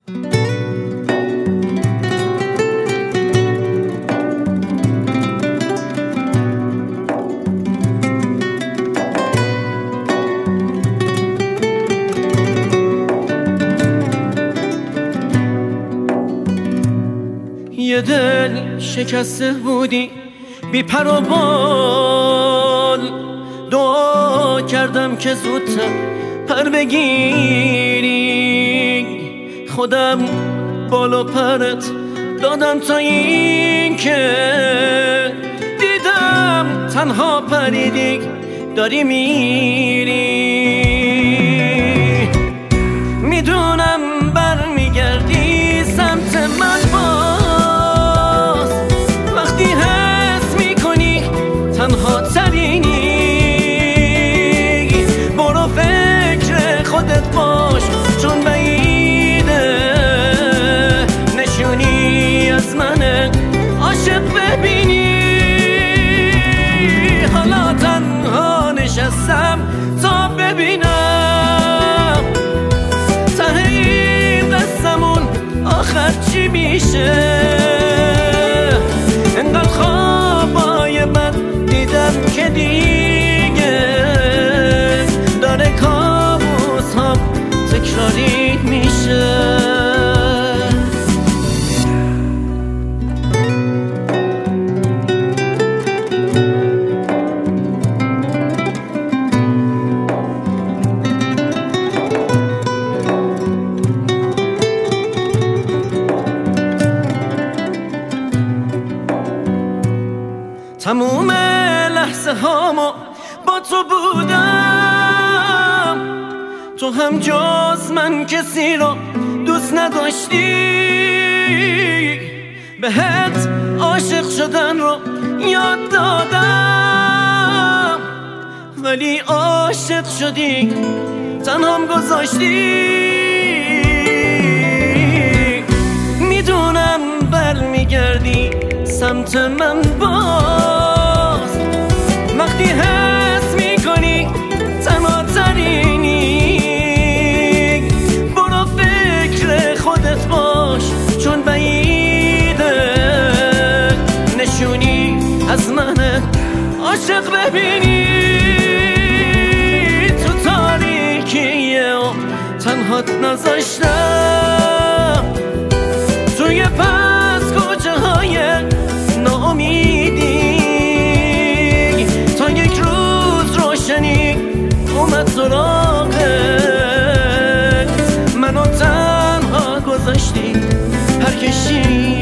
یه دل شکسته بودی بی پر و بال، دعا کردم که زودتر پر بگیری، خودم بالا پرت دادم تا این که دیدم تنها پریدی داری میری. میدونم برمیگردی سمت من باز، وقتی حس میکنی تنها ترینی. برو فکر خودت باش چون بعیده، نشونی از من عاشق ببینی. حالا تنها نشستم تا ببینم ته این قصه‌مون آخر چی میشه. انقدر خوابای من دیدم که دیگه داره کابوس هم تکراری میشه. تموم لحظه هامو با تو بودم، تو هم جز من کسی رو دوست نداشتی. بهت عاشق شدن رو یاد دادم، ولی عاشق شدی تنهام گذاشتی. میدونم برمیگردی سمت من باز، وقتی حس میکنی تنها ترینی. برو فکر خودت باش چون بعیده، نشونی از من عاشق ببینی. تو تاریکی تنهات نذاشتم، توی پس کوچه های ناامیدی، تا یک روز روشنی اومد سراغت، منو تنها گذاشتی پرکشی.